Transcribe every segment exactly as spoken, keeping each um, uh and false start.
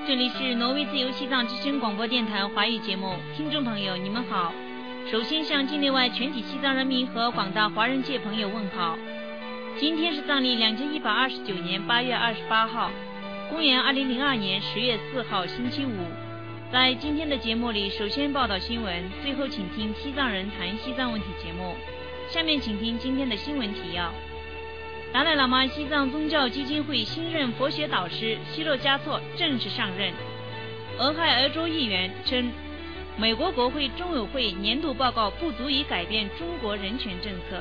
这里是挪威自由西藏之声广播电台华语节目，听众朋友你们好。首先向境内外全体西藏人民和广大华人界朋友问好。今天是藏历两千一百二十九年八月二十八号，公元二零零二年十月四号星期五。在今天的节目里，首先报道新闻，最后请听西藏人谈西藏问题节目。下面请听今天的新闻提要。达赖喇嘛西藏宗教基金会新任佛学导师希洛嘉措正式上任。俄亥俄州议员称，美国国会中委会年度报告不足以改变中国人权政策。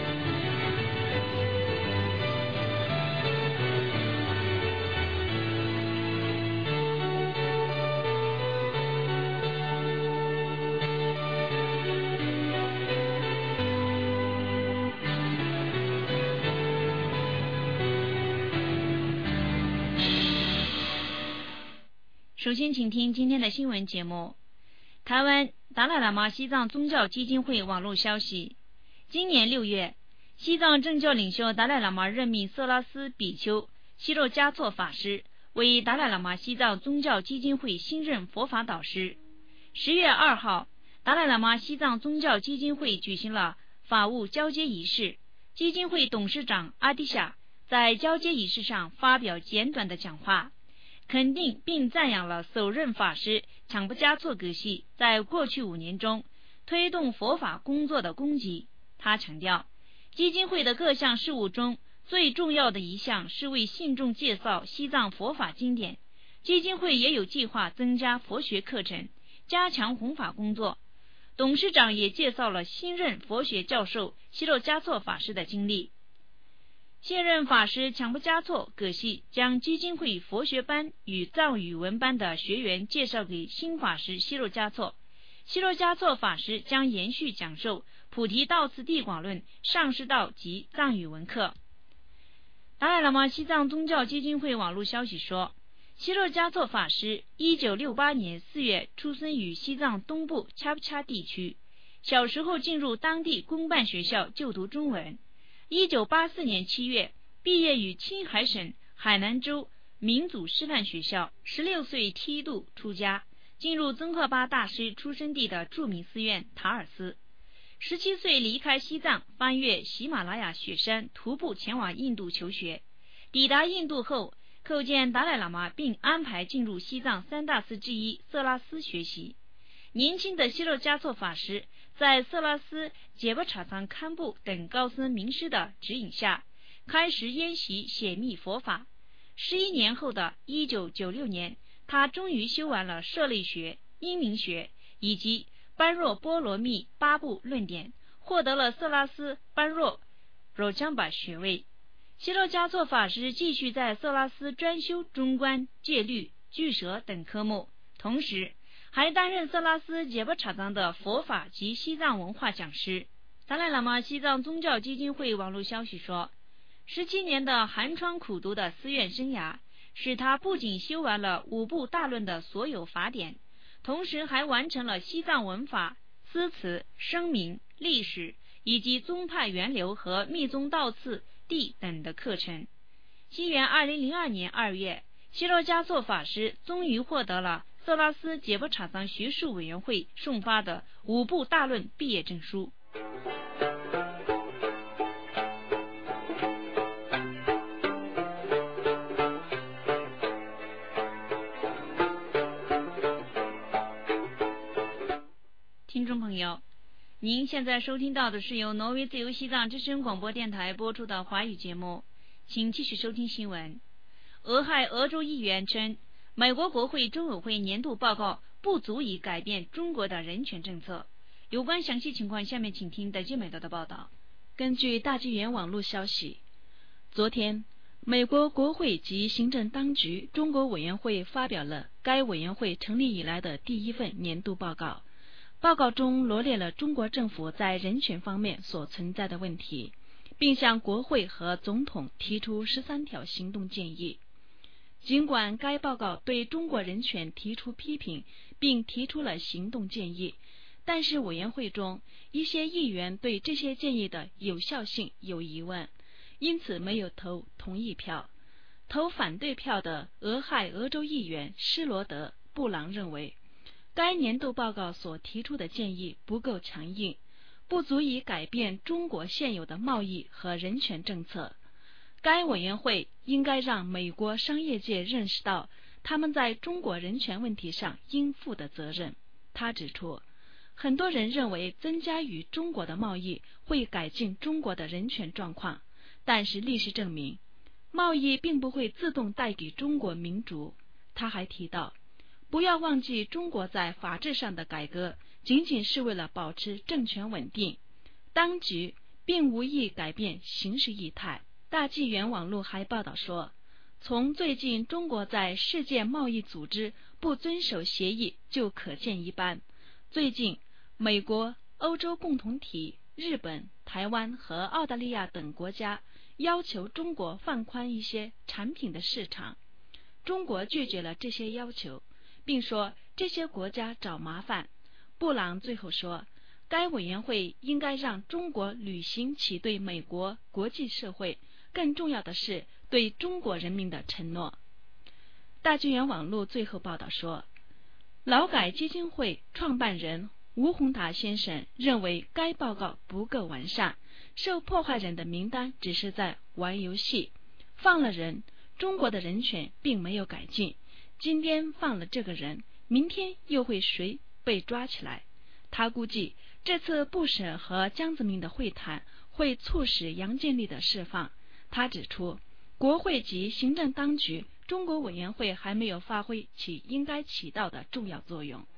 首先请听今天的新闻节目。台湾达赖喇嘛西藏宗教基金会网络消息，今年六月，西藏政教领袖达赖喇嘛任命色拉斯比丘希洛嘉措法师为达赖喇嘛西藏宗教基金会新任佛法导师。十月二号，达赖喇嘛西藏宗教基金会举行了法务交接仪式，基金会董事长阿迪夏在交接仪式上发表简短的讲话，肯定并赞扬了首任法师强布嘉措格西在过去五年中推动佛法工作的功绩。他强调，基金会的各项事务中最重要的一项是为信众介绍西藏佛法经典，基金会也有计划增加佛学课程，加强弘法工作。董事长也介绍了新任佛学教授希洛嘉措法师的经历。现任法师强布嘉措葛西将基金会佛学班与藏语文班的学员介绍给新法师希洛嘉措，希洛嘉措法师将延续讲授菩提道次第广论、上师道及藏语文课。达赖喇嘛西藏宗教基金会网络消息说，希洛嘉措法师一九六八年四月出生于西藏东部恰布恰地区，小时候进入当地公办学校就读中文。一九八四年七月毕业于青海省海南州民族师范学校，十六岁梯度出家，进入宗喀巴大师出生地的著名寺院塔尔斯。十七岁离开西藏，翻越喜马拉雅雪山，徒步前往印度求学。抵达印度后，叩见达赖喇嘛，并安排进入西藏三大寺之一色拉斯学习。年轻的希洛嘉措法师在色拉斯、杰巴查藏堪布等高僧名师的指引下，开始研习显密佛法。十一年后的一九九六年，他终于修完了舍利学、因明学以及般若波罗蜜八部论点，获得了色拉斯般若若江巴学位。希洛嘉措法师继续在色拉斯专修中观、戒律、俱舍等科目，同时还担任色拉斯杰巴查藏的佛法及西藏文化讲师。达赖喇嘛西藏宗教基金会网络消息说，十七年的寒窗苦读的寺院生涯，使他不仅修完了五部大论的所有法典，同时还完成了西藏文法、诗词、声明、历史以及宗派源流和密宗道次第等的课程。西元二零零二年二月，希洛嘉措法师终于获得了色拉斯杰巴查藏学术委员会送发的五部大论毕业证书。听众朋友，您现在收听到的是由挪威自由西藏之声广播电台播出的华语节目，请继续收听新闻。俄亥俄州议员称，美国国会中委会年度报告不足以改变中国的人权政策。有关详细情况，下面请听德基美德的报道。 根据大纪元网络消息，昨天，美国国会及行政当局中国委员会发表了该委员会成立以来的第一份年度报告。报告中罗列了中国政府在人权方面所存在的问题，并向国会和总统提出十三条行动建议。尽管该报告对中国人权提出批评，并提出了行动建议，但是委员会中一些议员对这些建议的有效性有疑问，因此没有投同意票。 投反对票的俄亥俄州议员施罗德·布朗认为，该年度报告所提出的建议不够强硬，不足以改变中国现有的贸易和人权政策。该委员会应该让美国商业界认识到他们在中国人权问题上应负的责任。他指出，很多人认为增加与中国的贸易会改进中国的人权状况，但是历史证明，贸易并不会自动带给中国民主。他还提到，不要忘记中国在法治上的改革仅仅是为了保持政权稳定，当局并无意改变形势业态。大纪元网络还报道说，从最近中国在世界贸易组织不遵守协议就可见一斑。最近美国、欧洲共同体、日本、台湾和澳大利亚等国家要求中国放宽一些产品的市场，中国拒绝了这些要求，并说这些国家找麻烦。布朗最后说，该委员会应该让中国履行其对美国、国际社会，更重要的是对中国人民的承诺。大纪元网络最后报道说，劳改基金会创办人吴宏达先生认为该报告不够完善，受迫害人的名单只是在玩游戏，放了人，中国的人权并没有改进，今天放了这个人，明天又会谁被抓起来。他估计这次布什和江泽民的会谈会促使杨建立的释放。他指出，国会及行政当局中国委员会还没有发挥其应该起到的重要作用。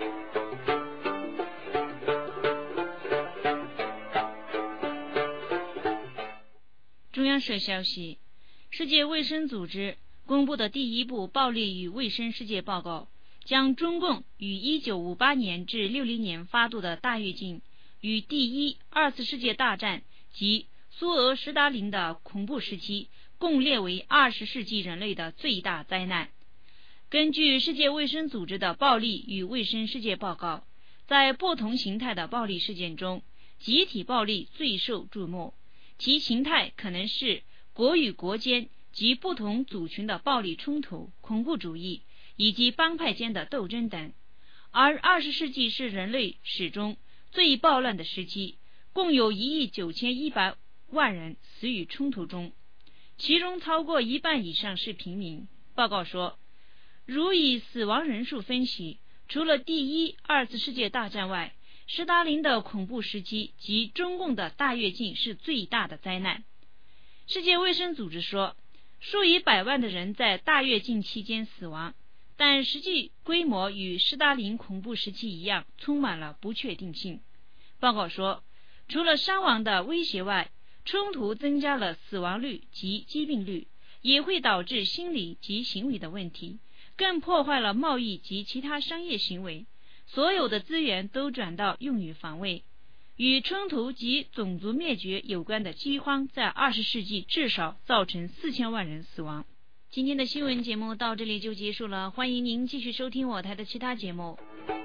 中央社消息，世界卫生组织公布的第一部暴力与卫生世界报告，将中共于一九五八年至六零年发动的大跃进与第一、二次世界大战及苏俄斯大林的恐怖时期共列为二十世纪人类的最大灾难。根据世界卫生组织的暴力与卫生世界报告，在不同形态的暴力事件中，集体暴力最受注目，其形态可能是国与国间及不同族群的暴力冲突、恐怖主义以及帮派间的斗争等。而二十世纪是人类史中最暴乱的时期，共有一亿九千一百万人死于冲突中，其中超过一半以上是平民。报告说，如以死亡人数分析，除了第一、二次世界大战外，斯大林的恐怖时期及中共的大跃进是最大的灾难。世界卫生组织说，数以百万的人在大跃进期间死亡，但实际规模与斯大林恐怖时期一样，充满了不确定性。报告说，除了伤亡的威胁外，冲突增加了死亡率及疾病率，也会导致心理及行为的问题，更破坏了贸易及其他商业行为。所有的资源都转到用于防卫。与冲突及种族灭绝有关的饥荒在二十世纪至少造成四千万人死亡。今天的新闻节目到这里就结束了，欢迎您继续收听我台的其他节目。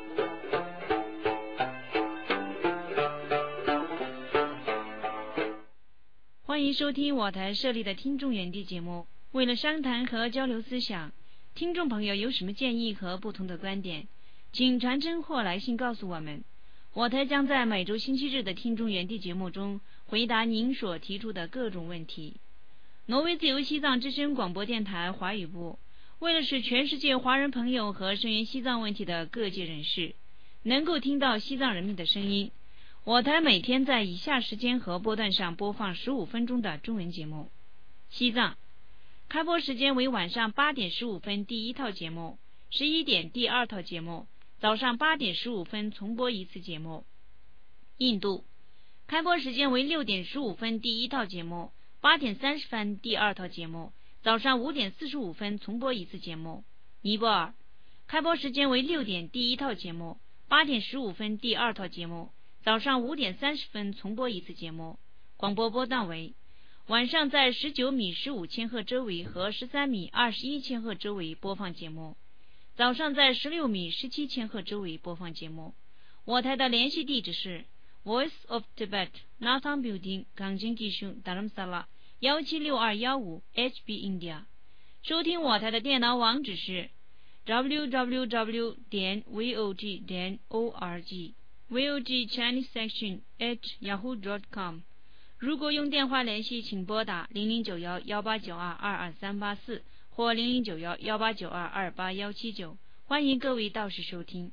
欢迎收听我台设立的听众园地节目。为了商谈和交流思想，听众朋友有什么建议和不同的观点，请传真或来信告诉我们。我台将在每周星期日的听众园地节目中回答您所提出的各种问题。挪威自由西藏之声广播电台华语部为了使全世界华人朋友和声援西藏问题的各界人士能够听到西藏人民的声音，我台每天在以下时间和波段上播放十五分钟的中文节目。西藏开播时间为晚上八点十五分第一套节目，十一点第二套节目，早上八点十五分重播一次节目。印度开播时间为六点十五分第一套节目，八点三十分第二套节目，早上五点四十五分重播一次节目。尼泊尔开播时间为六点第一套节目，八点十五分第二套节目，早上五点三十分重播一次节目。广播波段为晚上在十九米十五千赫周围和十三米二十一千赫周围播放节目，早上在十六米十七千赫周围播放节目。我台的联系地址是 Voice of Tibet Nathang Building 港津技术 Dharamsala 一七六二一五 H B India。 收听我台的电脑网址是 double-u double-u double-u 点 vog 点 org vog Chinese section at yahoo dot com。 如果用电话联系，请拨打零零九幺幺八九二二二三八四或零零九幺幺八九二二八幺七九。欢迎各位到时收听。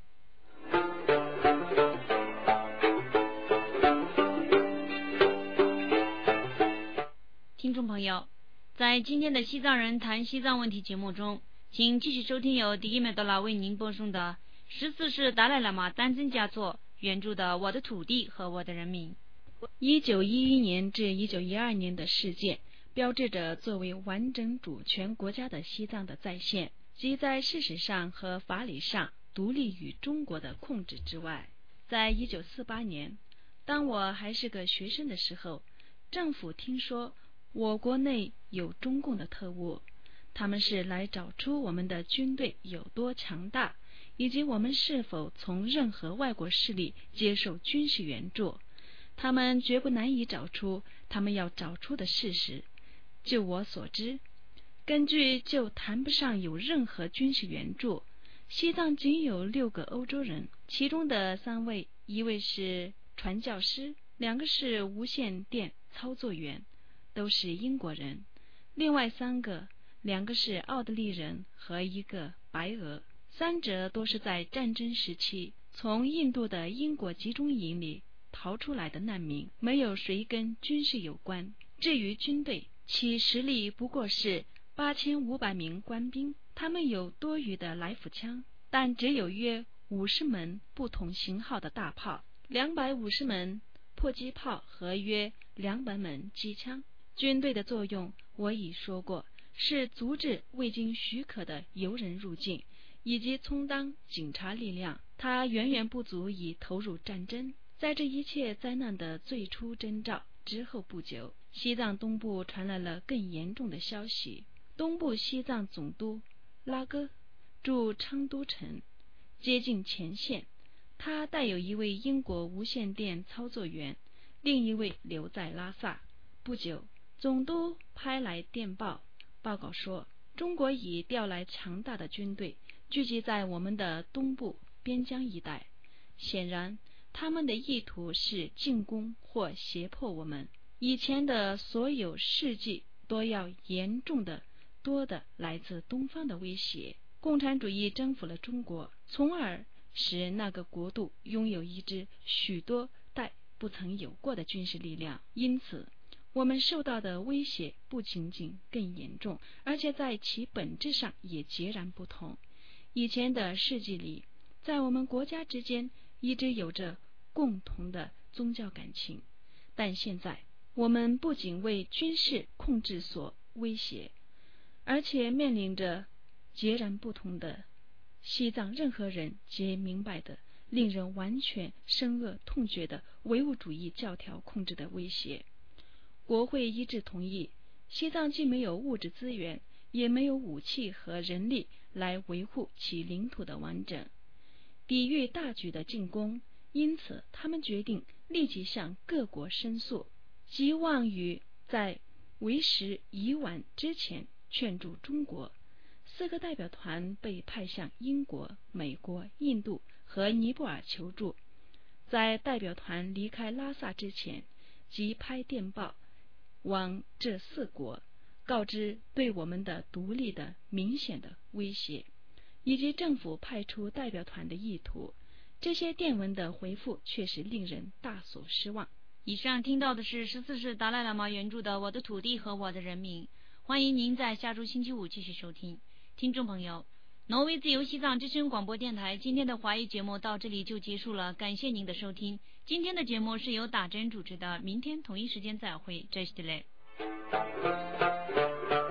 听众朋友，在今天的西藏人谈西藏问题节目中，请继续收听由迪伊美多拉为您播送的十四世达赖喇嘛丹增嘉措原著的《我的土地和我的人民》。 一九一一年至一九一二年的事件，标志着作为完整主权国家的西藏的再现，即在事实上和法理上独立于中国的控制之外。在一九四八年，当我还是个学生的时候，政府听说我国内有中共的特务，他们是来找出我们的军队有多强大，以及我们是否从任何外国势力接受军事援助。他们绝不难以找出他们要找出的事实。就我所知，根据就谈不上有任何军事援助。西藏仅有六个欧洲人，其中的三位，一位是传教士，两个是无线电操作员，都是英国人，另外三个，两个是奥地利人和一个白俄，三者都是在战争时期从印度的英国集中营里逃出来的难民，没有谁跟军事有关。至于军队，其实力不过是八千五百名官兵，他们有多余的来福枪，但只有约五十门不同型号的大炮，两百五十门迫击炮和约两百门机枪。军队的作用我已说过，是阻止未经许可的游人入境，以及充当警察力量，它远远不足以投入战争。在这一切灾难的最初征兆之后不久，西藏东部传来了更严重的消息。东部西藏总督拉戈驻昌都城，接近前线，他带有一位英国无线电操作员，另一位留在拉萨。不久，总督拍来电报，报告说中国已调来强大的军队，聚集在我们的东部边疆一带。显然他们的意图是进攻或胁迫我们。以前的所有事迹都要严重的多的来自东方的威胁。共产主义征服了中国，从而使那个国度拥有一支许多代不曾有过的军事力量。因此我们受到的威胁不仅仅更严重，而且在其本质上也截然不同。以前的世纪里，在我们国家之间一直有着共同的宗教感情，但现在我们不仅为军事控制所威胁，而且面临着截然不同的西藏任何人皆明白的令人完全深恶痛绝的唯物主义教条控制的威胁。国会一致同意，西藏既没有物质资源，也没有武器和人力来维护其领土的完整，抵御大举的进攻，因此他们决定立即向各国申诉，希望于在为时已晚之前劝阻中国。四个代表团被派向英国、美国、印度和尼泊尔求助。在代表团离开拉萨之前，即拍电报往这四国，告知对我们的独立的明显的威胁，以及政府派出代表团的意图。这些电文的回复确实令人大所失望。 以上听到的是十四世达赖喇嘛原著的《我的土地和我的人民》，欢迎您在下周星期五继续收听。听众朋友，挪威自由西藏之声广播电台今天的华语节目到这里就结束了，感谢您的收听。今天的节目是由打针主持的，明天同一时间再会，这是的嘞。